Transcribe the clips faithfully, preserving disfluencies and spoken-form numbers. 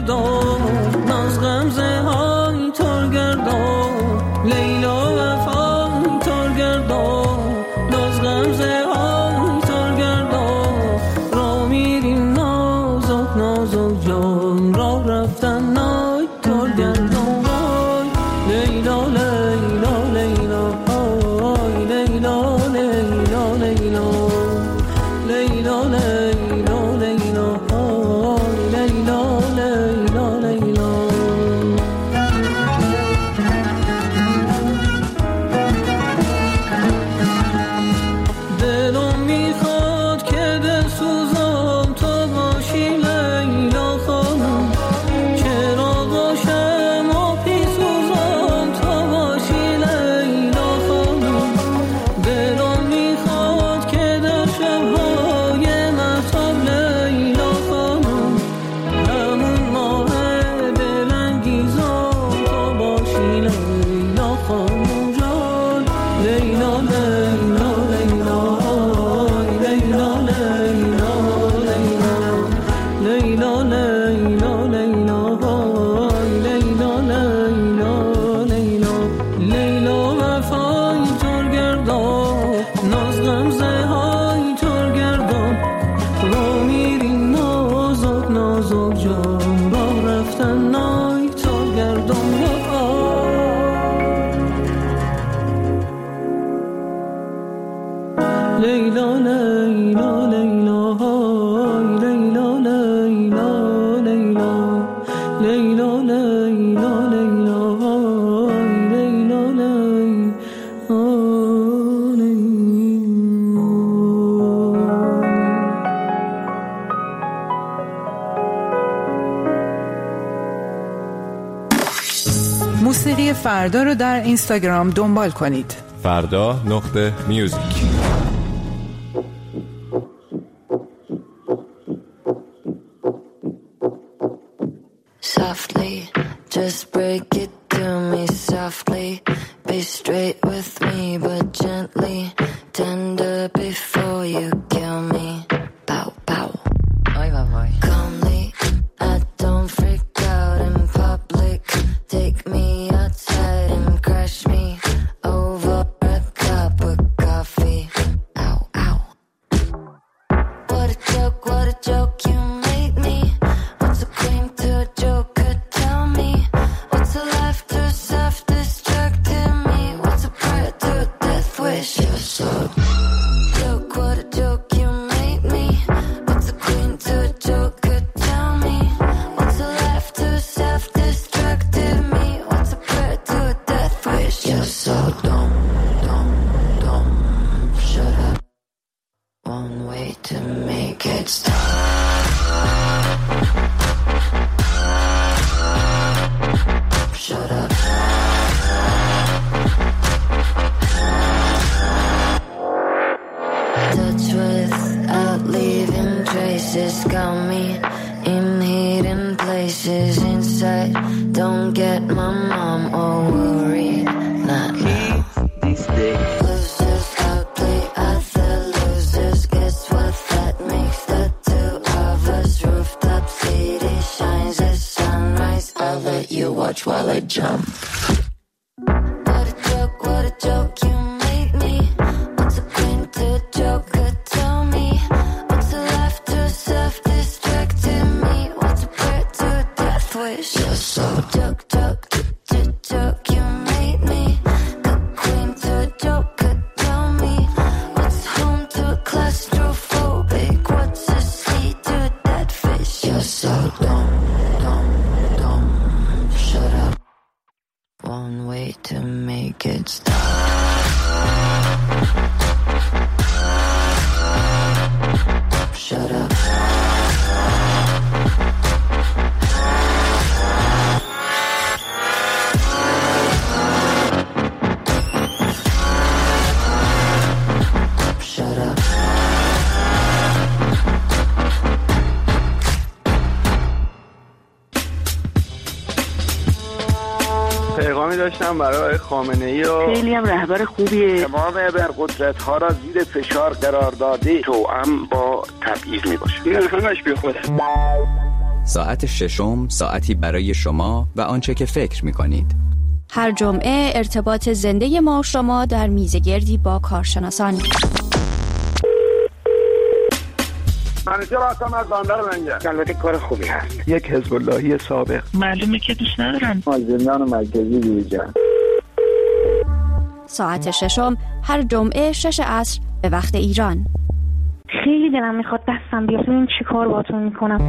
گردان ناز غمزه های تار گردان لیلا وفای تار گردان ناز غمزه های تار گردان را میریم نازک نازک جان را رفتن نای تار گردان وای لیلا لیلا لیلا وای لیلا لیلا لیلا لیلا لیلا لیلا وای لیلا لیلا لیلا دلم میخواد که بسوزم تو باشی لیلا خانم چرا باشم و پیسوزم تو باشی لیلا خانم دلم میخواد که در شبهای مهتاب لیلا خانم همون ماه دلانگیزم تو باشی لیلا خانم جان لیلا لیلا لیلا لیلا لیلا لیلا لیلا لیلا وای لیلا لیلا لیلا لیلا وفای تار گردان ناز غمزه های تار گردان را میریم نازک نازک جان را رفتن نای تار گردان لیلا لیلا لیلا های لیلا لیلا لیلا لیلا لیلا لیلا های لیلا لیلا موسیقی فردا رو در اینستاگرام دنبال کنید. فردا نقطه میوزیک. Softly, just break it to me softly. Be straight with me, but gently. Tender before you kill me. Bow, bow. Oi, boy, boy. Calmly, I don't freak out in public. Take me outside and crush me over a cup of coffee. Ow, ow. What a joke, what a joke you made me. What's a queen to a joker? Tell me. What's a life to self-destructing me? What's a prayer to a death wish? You're so joke, what a joke you made me. What's a queen to a joker? Tell me. What's a life to self-destructing me? What's a prayer to a death wish? You're so dumb, dumb, dumb. Shut up. One way to make it stop. Shut up. Touch without leaving traces. Got me in hidden places inside. Don't get my mom all worried. Not now. Losers outplay other losers. Guess what that makes the two of us? Rooftop city shines as sunrise. I'll let you watch while I jump. What a joke, what a joke you made me. What's a queen to a joker? Tell me. What's a life to self-destructing me? What's a prayer to a death wish? You're so joke, joke, joke, joke you made me. The queen to a joker. Tell me. What's home to a claustrophobic? What's a sea to a dead fish? You're so dumb, dumb, dumb. Shut up. One way to make it stop. Shut up. Shut up. پیغامی داشتم برای خامنه‌ای و خیلی هم رهبر خوبیه. تمام ابرقدرت ها را زیر فشار قرار داده توأم با تبعیض می باشه. این همش بی خوده. ساعت ششم ساعتی برای شما و آنچه که فکر می‌کنید. هر جمعه ارتباط زنده ما و شما در میزگردی با کارشناسان. منیجر هستم از بندر منجر. البته کار خوبی هست. یک حزب اللهی سابق. معلومه که دوست ندارن. از زندان مرکزی بیرون. ساعت ششم هر جمعه شش عصر به وقت ایران. خیلی دلم میخواد دستم بیاد ببین چی کار باهاتون میکنم.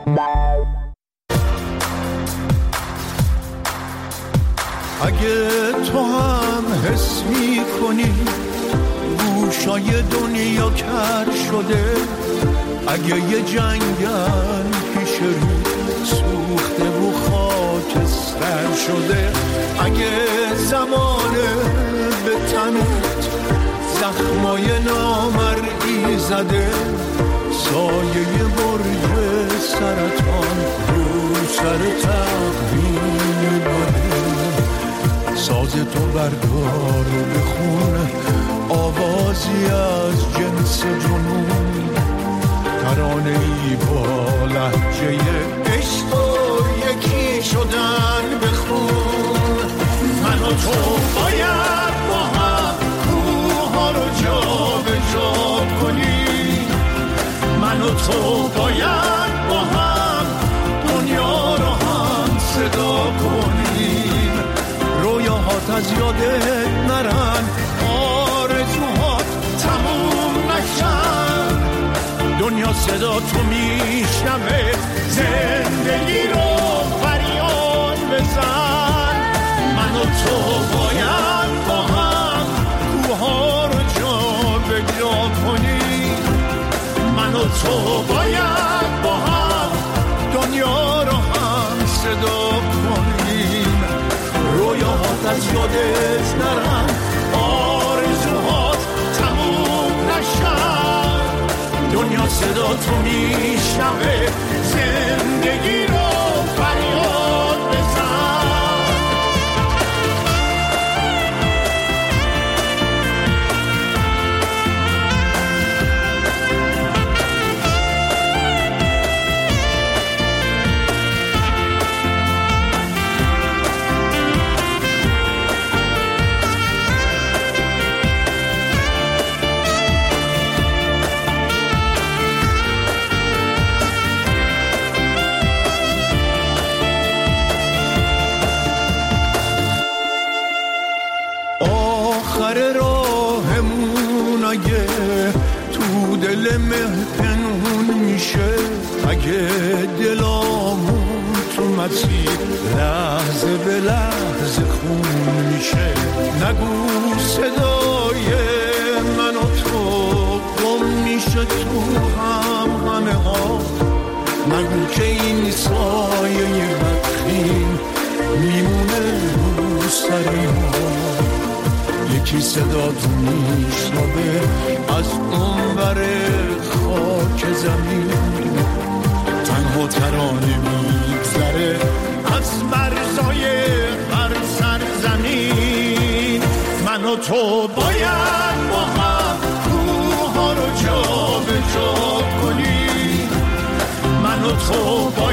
اگه تو هم حس میکنی گوشای دنیا کر شده، اگه یه جنگل پیش رو سوخته و خاکستر شده، اگه زمانه به تنت زخمای نامرئی زده، سایه برج سرطان رو سر تقویم بده، ساز تو بردار و بخون آوازی از جنس جنون، ترانه‌ای با لهجه عشق و یکی شدن بخون. من و تو باید با هم کوها رو جا به جا کنیم، من و تو باید با هم دنیا رو هم صدا کنیم، رویاهات از یادت نرن، آرزوهات تموم نشن، دنیا صدا تو میشنوه، زندگی رو فریاد بزن. من و تو باید با هم کوها رو جا به جا کنیم، من و تو باید با هم دنیا رو هم صدا کنیم، رویاهات از یادت نرن، آرزوهات تموم نشن، دنیا صدا تو میشنوه، زندگی رو فریاد بزن. آخر راهمون اگه تو دل مه پنهون میشه، اگه دلامون تو مسیر لحظه به لحظه خون میشه، نگو صدای من و تو گم میشه تو هم همه ها، نگو که این سایه بدخیم میمونه رو سر ما، یکی صدا تو میشنوه از اون بر خاک زمین، تنها ترانه میگذره از مرزای هر سرزمین. من و تو باید با هم کوها رو جا به جا کنیم، من و تو باید